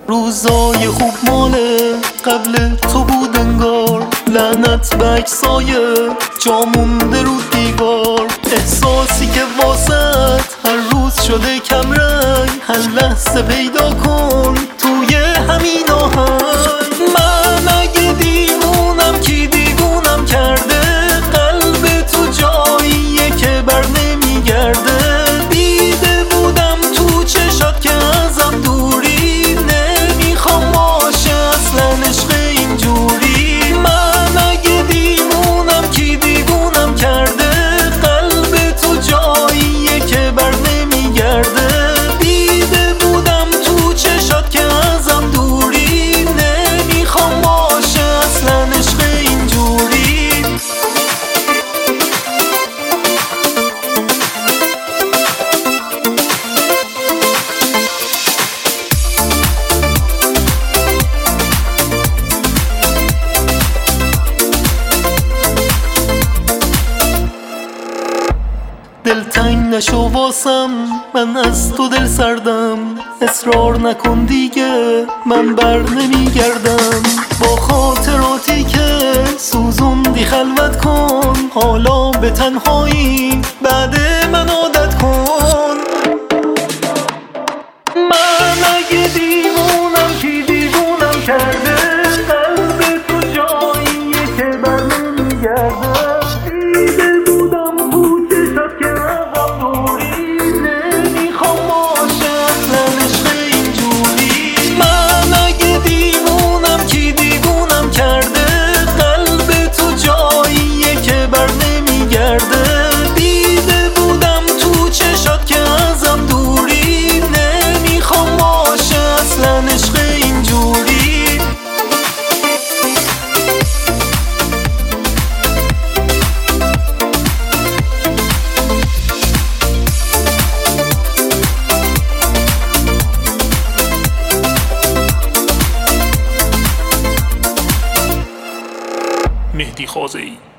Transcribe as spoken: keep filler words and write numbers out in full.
روزای خوب ماله قبل تو بود انگار، لعنت به عکسای جا مونده رو دیوار. احساسی که واسط هر روز شده کم رنگ، هر لحظه پیدا کن توی همین آهنگ. من اگه دیوونم کی دیوونم کرده، قلب تو جاییه که بر نمیگرده. دیده بودم تو چشات که ازم دوری، نمیخوام باشه اصلا عشق اینجوری. من اگه دیوونم کی دیوونم کرده، قلب تو جاییه که بر نمیگرده. دیده بودم تو چشات که ازم دوری، نمیخوام باشه اصلا عشق اینجوری. دلتنگ نشو واسم، من از تو دل سردم. اصرار نکن دیگه، من بر نمیگردم. با خاطراتی که سوزوندی خلوت کن، حالا به تنهایی بعد من عادت کن. من اگه دیوونم کی دیوونم کرده، قلب تو جاییه که بر نمیگرده. دیده بودم تو چشات که ازم دوری، نمیخوام باشه اصلا عشق اینجوری. مهدی خازه‌ای